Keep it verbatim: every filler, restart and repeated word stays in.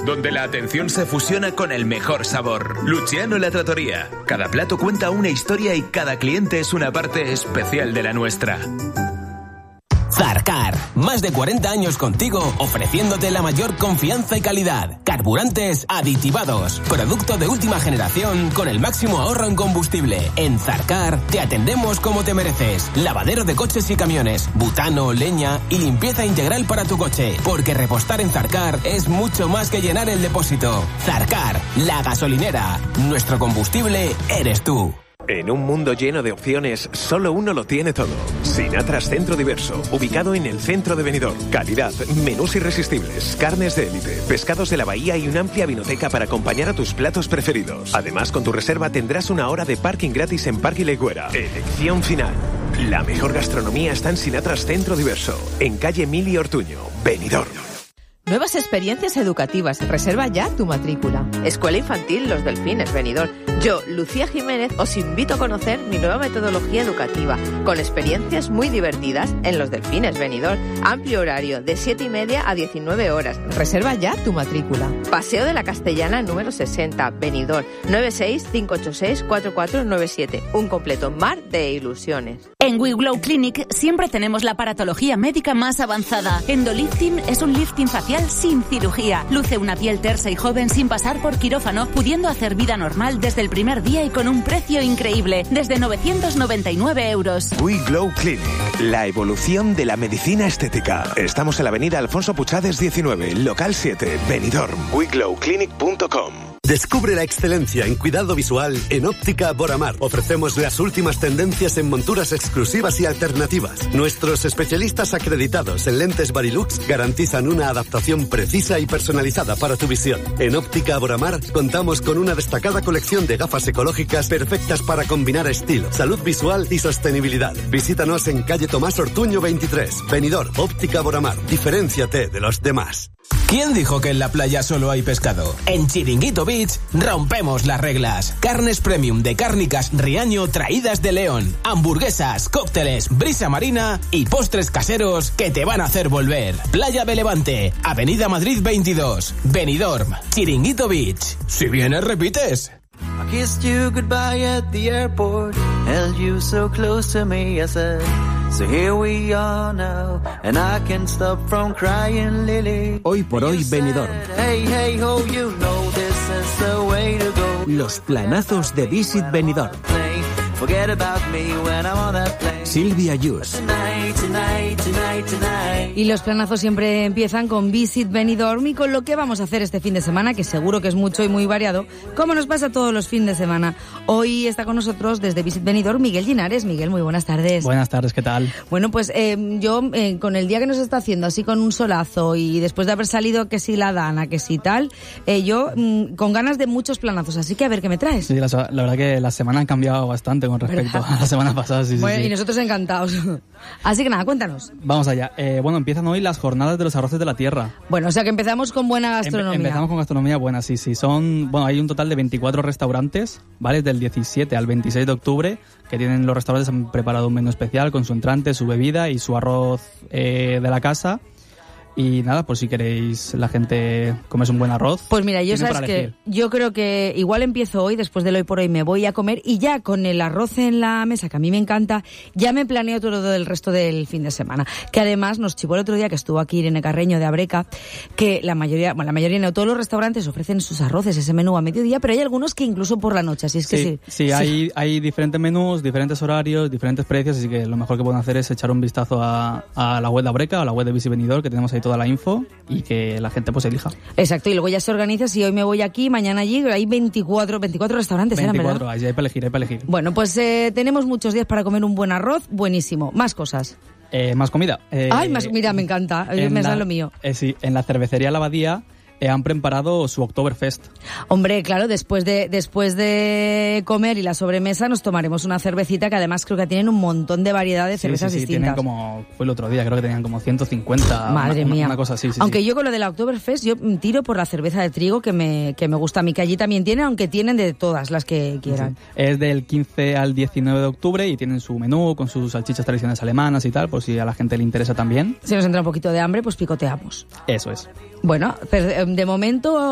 donde la atención se fusiona con el mejor sabor. Luciano La Trattoria. Cada plato cuenta una historia y cada cliente es una parte especial de la nuestra. Zarcar, más de cuarenta años contigo, ofreciéndote la mayor confianza y calidad. Carburantes aditivados, producto de última generación con el máximo ahorro en combustible. En Zarcar te atendemos como te mereces. Lavadero de coches y camiones, butano, leña y limpieza integral para tu coche. Porque repostar en Zarcar es mucho más que llenar el depósito. Zarcar, la gasolinera. Nuestro combustible eres tú. En un mundo lleno de opciones, solo uno lo tiene todo. Sinatras Centro Diverso, ubicado en el centro de Benidorm. Calidad, menús irresistibles, carnes de élite, pescados de la bahía y una amplia vinoteca para acompañar a tus platos preferidos. Además, con tu reserva tendrás una hora de parking gratis en Parque Legüera. Elección final. La mejor gastronomía está en Sinatras Centro Diverso, en calle Mili Ortuño, Benidorm. Nuevas experiencias educativas. Reserva ya tu matrícula. Escuela Infantil Los Delfines, Benidorm. Yo, Lucía Jiménez, os invito a conocer mi nueva metodología educativa, con experiencias muy divertidas en Los Delfines, Benidorm. Amplio horario, de siete y media a diecinueve horas. Reserva ya tu matrícula. Paseo de la Castellana número sesenta, Benidorm. nueve seis cinco ocho seis cuatro cuatro nueve siete. Un completo mar de ilusiones. En We Glow Clinic siempre tenemos la aparatología médica más avanzada. Endolifting es un lifting facial sin cirugía. Luce una piel tersa y joven sin pasar por quirófano, pudiendo hacer vida normal desde el primer día y con un precio increíble, desde novecientos noventa y nueve euros. We Glow Clinic, la evolución de la medicina estética. Estamos en la avenida Alfonso Puchades diecinueve, local siete, Benidorm. we glow clinic punto com. Descubre la excelencia en cuidado visual en Óptica Boramar. Ofrecemos las últimas tendencias en monturas exclusivas y alternativas. Nuestros especialistas acreditados en lentes Varilux garantizan una adaptación precisa y personalizada para tu visión. En Óptica Boramar contamos con una destacada colección de gafas ecológicas perfectas para combinar estilo, salud visual y sostenibilidad. Visítanos en calle Tomás Ortuño veintitrés, Benidorm. Óptica Boramar. Diferénciate de los demás. ¿Quién dijo que en la playa solo hay pescado? En Chiringuito Beach rompemos las reglas. Carnes premium de Cárnicas Riaño traídas de León. Hamburguesas, cócteles, brisa marina y postres caseros que te van a hacer volver. Playa de Levante, Avenida Madrid veintidós, Benidorm, Chiringuito Beach. Si vienes, repites. I kissed you goodbye at the airport, held you so close to me, I said, so here we are now, and I can't stop from crying, Lily. Hoy por hoy, Benidorm. Hey, hey, ho, you know this is the way to go. Los planazos de Visit Benidorm. Forget about me when I'm on that plane. Silvia Yus. Tonight, tonight, tonight, tonight. Y los planazos siempre empiezan con Visit Benidorm y con lo que vamos a hacer este fin de semana, que seguro que es mucho y muy variado, como nos pasa todos los fines de semana. Hoy está con nosotros desde Visit Benidorm Miguel Linares. Miguel, muy buenas tardes. Buenas tardes, ¿qué tal? Bueno, pues eh, yo eh, con el día que nos está haciendo así con un solazo y después de haber salido que si la Dana, que si tal, eh, yo mm, con ganas de muchos planazos, así que a ver qué me traes. Sí, la, la verdad que la semana han cambiado bastante con respecto ¿verdad? a la semana pasada. Sí, bueno, sí, sí. Y nosotros encantados. Así que nada, cuéntanos. Vamos allá. Eh, bueno, empiezan hoy las jornadas de los arroces de la tierra. Bueno, o sea que empezamos con buena gastronomía. Empe- empezamos con gastronomía buena, sí, sí. Son, bueno, hay un total de veinticuatro restaurantes, ¿vale? Del diecisiete al veintiséis de octubre, que tienen los restaurantes han preparado un menú especial con su entrante, su bebida y su arroz eh, de la casa. Y nada, pues si queréis la gente comerse un buen arroz. Pues mira, yo sabes que yo creo que igual empiezo hoy, después del hoy por hoy me voy a comer y ya con el arroz en la mesa, que a mí me encanta, ya me planeo todo el resto del fin de semana. Que además nos chivó el otro día que estuvo aquí Irene Carreño de Abreca, que la mayoría, bueno, la mayoría no, todos los restaurantes ofrecen sus arroces, ese menú a mediodía, pero hay algunos que incluso por la noche, así es que sí. Sí, sí, sí. Hay, hay diferentes menús, diferentes horarios, diferentes precios, así que lo mejor que pueden hacer es echar un vistazo a, a la web de Abreca, a la web de Visit Benidorm, que tenemos ahí toda la info y que la gente pues elija. Exacto, y luego ya se organiza, si hoy me voy aquí, mañana allí, hay veinticuatro, veinticuatro restaurantes, veinticuatro, ¿verdad? Ahí hay para elegir, hay para elegir. Bueno, pues eh, tenemos muchos días para comer un buen arroz, buenísimo. Más cosas. Eh, más comida. Eh, Ay, más, mira, me encanta, me da lo mío. Eh, sí, en la cervecería La Abadía eh, han preparado su Oktoberfest. Hombre, claro, después de después de comer y la sobremesa nos tomaremos una cervecita, que además creo que tienen un montón de variedad de cervezas sí, sí, sí, distintas. Tienen como, fue el otro día, creo que tenían como ciento cincuenta. Madre una, mía. Una cosa así. Sí, aunque sí. yo con lo de la Oktoberfest, yo tiro por la cerveza de trigo que me, que me gusta a mí, que allí también tienen, aunque tienen de todas las que quieran. Sí. Es del quince al diecinueve de octubre y tienen su menú con sus salchichas tradicionales alemanas y tal, por si a la gente le interesa también. Si nos entra un poquito de hambre, pues picoteamos. Eso es. Bueno, de momento